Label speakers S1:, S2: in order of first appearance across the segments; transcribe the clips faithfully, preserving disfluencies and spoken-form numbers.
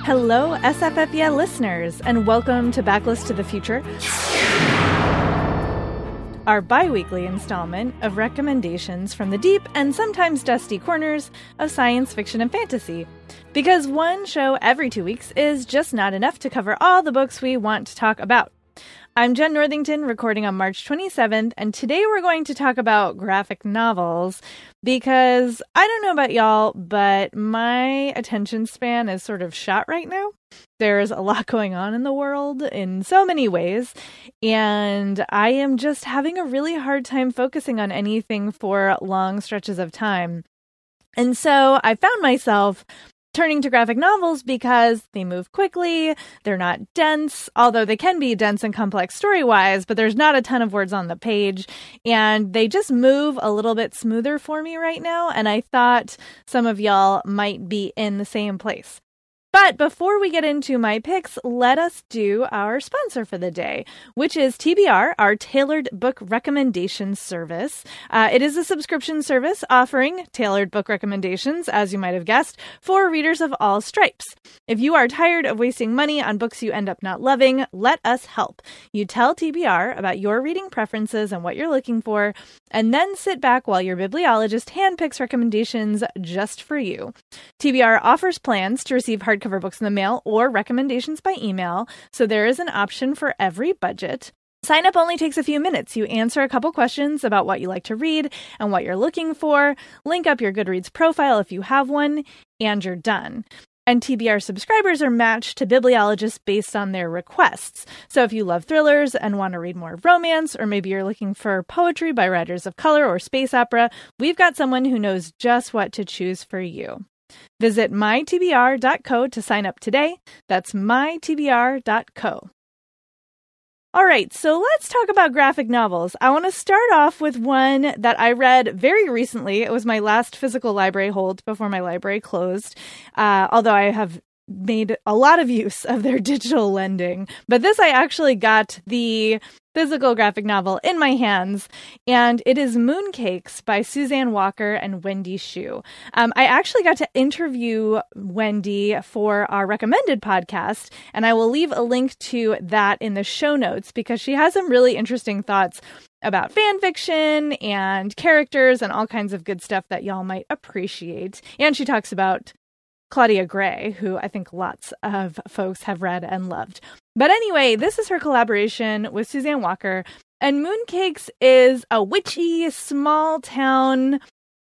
S1: Hello, S F F Yeah listeners, and welcome to Backlist to the Future, our bi-weekly installment of recommendations from the deep and sometimes dusty corners of science fiction and fantasy. Because one show every two weeks is just not enough to cover all the books we want to talk about. I'm Jen Northington, recording on March twenty-seventh, and today we're going to talk about graphic novels because I don't know about y'all, but my attention span is sort of shot right now. There's a lot going on in the world in so many ways, and I am just having a really hard time focusing on anything for long stretches of time. And so I found myself turning to graphic novels because they move quickly, they're not dense, although they can be dense and complex story-wise, but there's not a ton of words on the page, and they just move a little bit smoother for me right now, and I thought some of y'all might be in the same place. But before we get into my picks, let us do our sponsor for the day, which is T B R, our tailored book recommendation service. Uh, it is a subscription service offering tailored book recommendations, as you might have guessed, for readers of all stripes. If you are tired of wasting money on books you end up not loving, let us help. You tell T B R about your reading preferences and what you're looking for, and then sit back while your bibliologist handpicks recommendations just for you. T B R offers plans to receive hardcover books in the mail or recommendations by email, so there is an option for every budget. Sign up only takes a few minutes. You answer a couple questions about what you like to read and what you're looking for, link up your Goodreads profile if you have one, and you're done. And T B R subscribers are matched to bibliologists based on their requests. So if you love thrillers and want to read more romance, or maybe you're looking for poetry by writers of color or space opera, we've got someone who knows just what to choose for you. Visit my T B R dot co to sign up today. That's my T B R dot co. All right, so let's talk about graphic novels. I want to start off with one that I read very recently. It was my last physical library hold before my library closed, uh, although I have made a lot of use of their digital lending. But this, I actually got the physical graphic novel in my hands, and it is Mooncakes by Suzanne Walker and Wendy Xu. Um, I actually got to interview Wendy for our recommended podcast, and I will leave a link to that in the show notes because she has some really interesting thoughts about fan fiction and characters and all kinds of good stuff that y'all might appreciate. And she talks about Claudia Gray, who I think lots of folks have read and loved. But anyway, this is her collaboration with Suzanne Walker, and Mooncakes is a witchy, small-town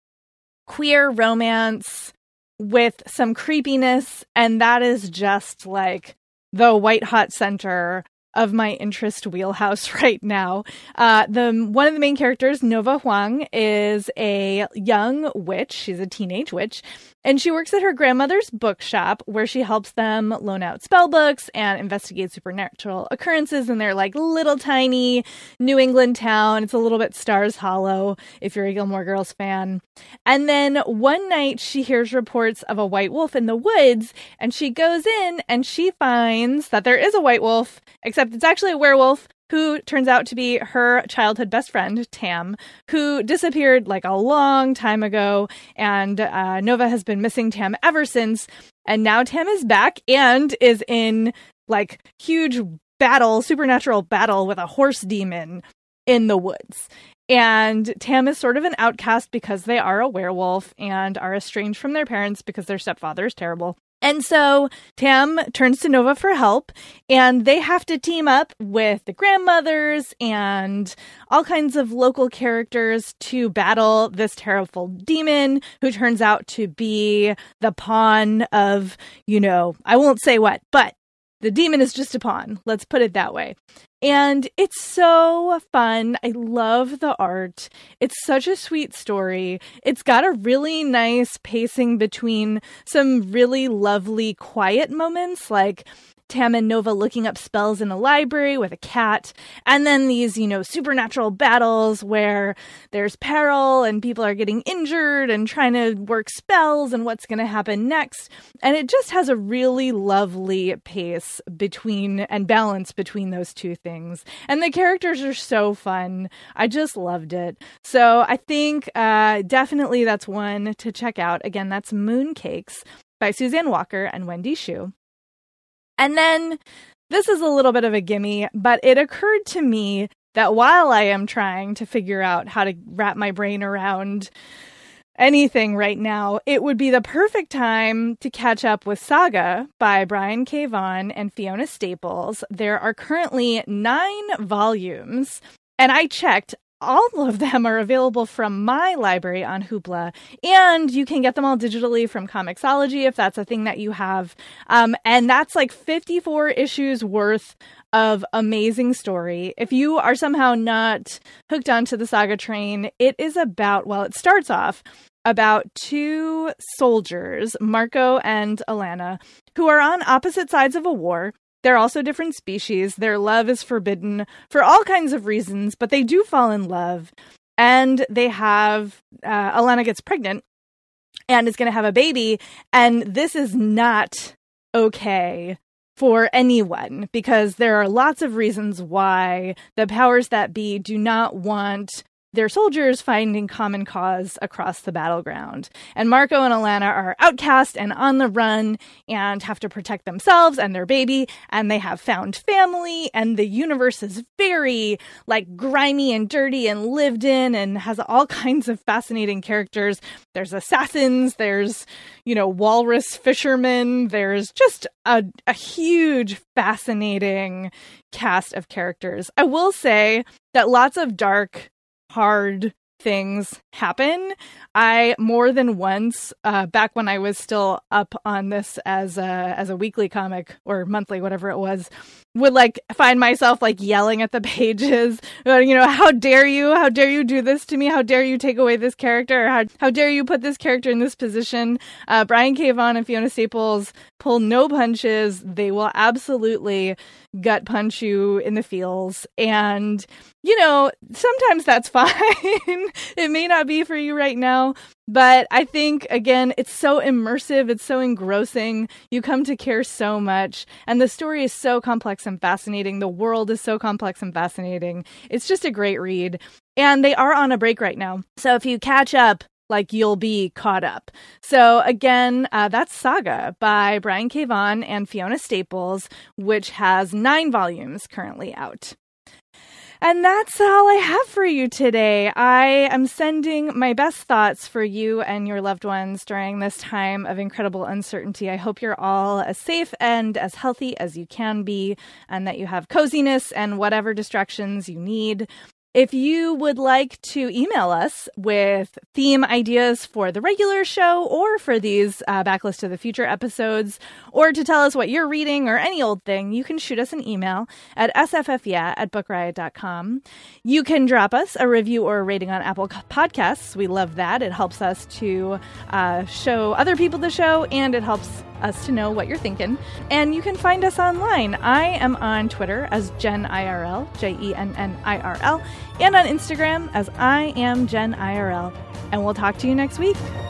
S1: queer romance with some creepiness, and that is just like the white-hot center of my interest wheelhouse right now. Uh, the one of the main characters, Nova Huang, is a young witch. She's a teenage witch, and she works at her grandmother's bookshop where she helps them loan out spell books and investigate supernatural occurrences in their like little tiny New England town. It's a little bit Stars Hollow if you're a Gilmore Girls fan. And then one night she hears reports of a white wolf in the woods, and she goes in and she finds that there is a white wolf, except it's actually a werewolf who turns out to be her childhood best friend, Tam, who disappeared like a long time ago. And uh, Nova has been missing Tam ever since. And now Tam is back and is in like huge battle, supernatural battle with a horse demon in the woods. And Tam is sort of an outcast because they are a werewolf and are estranged from their parents because their stepfather is terrible. And so Tam turns to Nova for help, and they have to team up with the grandmothers and all kinds of local characters to battle this terrible demon who turns out to be the pawn of, you know, I won't say what, but the demon is just a pawn. Let's put it that way. And it's so fun. I love the art. It's such a sweet story. It's got a really nice pacing between some really lovely quiet moments, like Tam and Nova looking up spells in a library with a cat, and then these, you know, supernatural battles where there's peril and people are getting injured and trying to work spells and what's going to happen next. And it just has a really lovely pace between and balance between those two things. And the characters are so fun. I just loved it. So I think uh, definitely that's one to check out. Again, that's Mooncakes by Suzanne Walker and Wendy Xu. And then this is a little bit of a gimme, but it occurred to me that while I am trying to figure out how to wrap my brain around anything right now, it would be the perfect time to catch up with Saga by Brian K. Vaughan and Fiona Staples. There are currently nine volumes, and I checked. All of them are available from my library on Hoopla, and you can get them all digitally from Comixology if that's a thing that you have. Um, and that's like fifty-four issues worth of amazing story. If you are somehow not hooked onto the Saga train, it is about, well, it starts off about two soldiers, Marco and Alana, who are on opposite sides of a war. They're also different species. Their love is forbidden for all kinds of reasons, but they do fall in love. And they have, uh, Alana gets pregnant and is going to have a baby. And this is not okay for anyone, because there are lots of reasons why the powers that be do not want their soldiers finding common cause across the battleground. And Marco and Alana are outcast and on the run and have to protect themselves and their baby, and they have found family, and the universe is very, like, grimy and dirty and lived in and has all kinds of fascinating characters. There's assassins, there's, you know, walrus fishermen, there's just a, a huge, fascinating cast of characters. I will say that lots of dark, hard things happen. I more than once, uh, back when I was still up on this as a as a weekly comic or monthly, whatever it was, would like find myself like yelling at the pages, you know, how dare you? How dare you do this to me? How dare you take away this character? Or how how dare you put this character in this position? Uh, Brian K. Vaughan and Fiona Staples pull no punches. They will absolutely gut punch you in the feels. And, you know, sometimes that's fine. It may not be for you right now, but I think, again, it's so immersive. It's so engrossing. You come to care so much. And the story is so complex and fascinating. The world is so complex and fascinating. It's just a great read. And they are on a break right now. So if you catch up, like, you'll be caught up. So again, uh, that's Saga by Brian K. Vaughan and Fiona Staples, which has nine volumes currently out. And that's all I have for you today. I am sending my best thoughts for you and your loved ones during this time of incredible uncertainty. I hope you're all as safe and as healthy as you can be, and that you have coziness and whatever distractions you need. If you would like to email us with theme ideas for the regular show or for these uh, Backlist to the Future episodes, or to tell us what you're reading or any old thing, you can shoot us an email at s f f yeah at book riot dot com. You can drop us a review or a rating on Apple Podcasts. We love that. It helps us to uh, show other people the show, and it helps us to know what you're thinking. And you can find us online. I am on Twitter as Jen I R L, J E N N I R L, and on Instagram as I am Jen I R L. And we'll talk to you next week.